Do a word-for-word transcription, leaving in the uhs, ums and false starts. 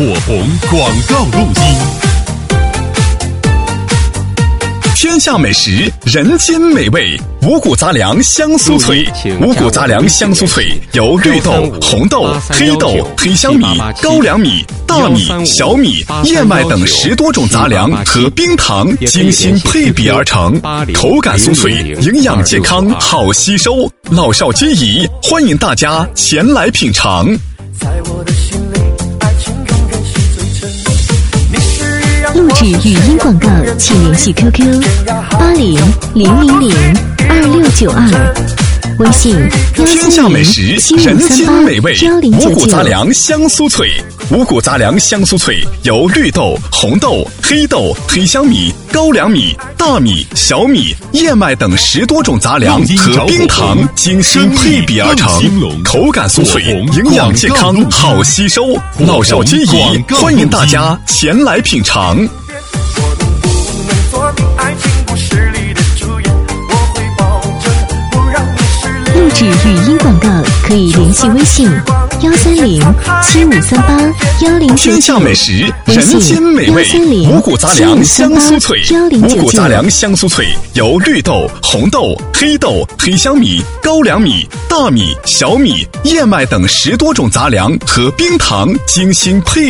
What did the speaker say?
火红广告录音。天下美食，人间美味，五谷杂粮香酥脆。五谷杂粮香酥脆由绿豆、红豆、黑豆、黑香米、高粱米、大米、小米、燕麦等十多种杂粮和冰糖精心配比而成，口感酥脆，营养健康，好吸收，老少皆宜，欢迎大家前来品尝。在我的心里，爱情永远是最真。录制语音广告，请联系 Q Q 八零零零零二六九二，微信天下美食，人间美味，五谷杂粮香酥脆。五谷杂粮香酥脆由绿豆、红豆、黑豆、黑香米、高粱米、大米、小米、燕麦等十多种杂粮和冰糖精心配比而成，口感酥脆，营养健康，好吸收，老少皆宜，欢迎大家前来品尝。录制语音广告可以联系微信幺三零七五三八幺零九九，天下美食，人间美味，五谷杂粮香酥脆。五谷杂粮香酥脆由绿豆、红豆、黑豆、黑香米、高粱米、大米、小米、燕麦等十多种杂粮和冰糖精心配